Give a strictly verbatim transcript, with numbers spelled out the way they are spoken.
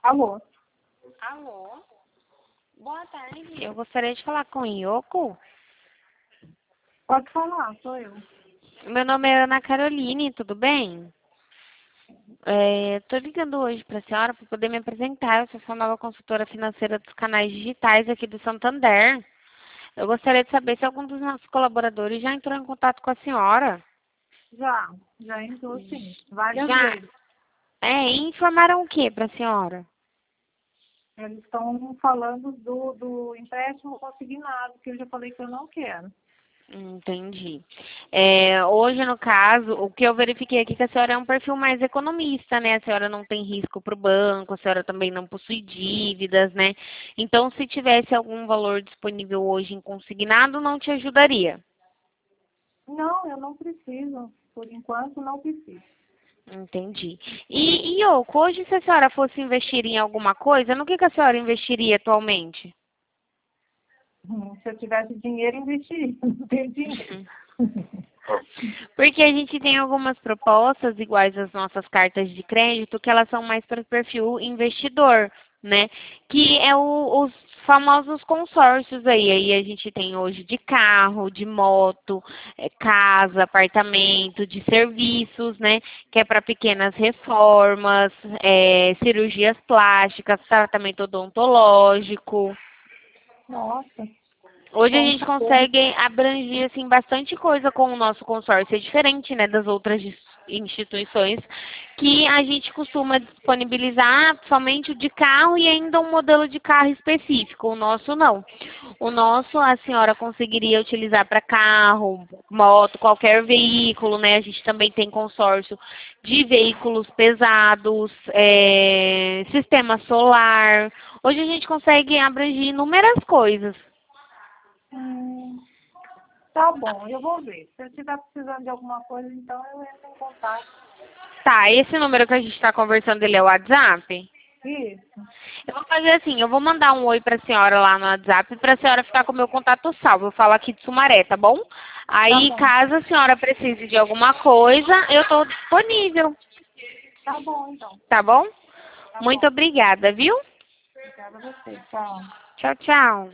Alô? Alô? Boa tarde. Eu gostaria de falar com o Yoko. Pode falar, sou eu. Meu nome é Ana Caroline, tudo bem? Estou ligando hoje para a senhora para poder me apresentar. Eu sou sua nova consultora financeira dos canais digitais aqui do Santander. Eu gostaria de saber se algum dos nossos colaboradores já entrou em contato com a senhora. Já, já entrou sim, várias Já? vezes. É, e informaram o que para a senhora? Eles estão falando do, do empréstimo consignado, que eu já falei que eu não quero. Entendi. É, hoje, no caso, o que eu verifiquei aqui é que a senhora é um perfil mais economista, né? A senhora não tem risco para o banco, a senhora também não possui dívidas, né? Então, se tivesse algum valor disponível hoje em consignado, não te ajudaria. Não, eu não preciso. Por enquanto, não preciso. Entendi. E, e Yoko, hoje se a senhora fosse investir em alguma coisa, no que, que a senhora investiria atualmente? Hum, Se eu tivesse dinheiro, investiria. Não tenho dinheiro. Porque a gente tem algumas propostas iguais às nossas cartas de crédito, que elas são mais para o perfil investidor, né? Que é o- os famosos consórcios aí. Aí a gente tem hoje de carro, de moto, eh, casa, apartamento, de serviços, né? Que é para pequenas reformas, eh, cirurgias plásticas, tratamento odontológico. Nossa, Hoje a bom gente saber. consegue abranger assim bastante coisa com o nosso consórcio, é diferente, né, das outras dis- instituições que a gente costuma disponibilizar somente o de carro e ainda um modelo de carro específico. O nosso não. O nosso a senhora conseguiria utilizar para carro, moto, qualquer veículo, né? A gente também tem consórcio de veículos pesados, é, sistema solar. Hoje a gente consegue abranger inúmeras coisas. Hum, tá bom, eu vou ver. Se eu estiver precisando de alguma coisa, então eu entro em contato. Tá, esse número que a gente está conversando, ele é o WhatsApp? Isso, Eu vou fazer assim, eu vou mandar um oi pra senhora lá no WhatsApp pra senhora ficar com o meu contato salvo. Eu falo aqui de Sumaré, tá bom? tá Aí, bom. caso a senhora precise de alguma coisa, eu tô disponível, Tá bom, então. tá bom? Tá Muito bom. obrigada, viu? Obrigada a você. Tchau. Tchau, tchau.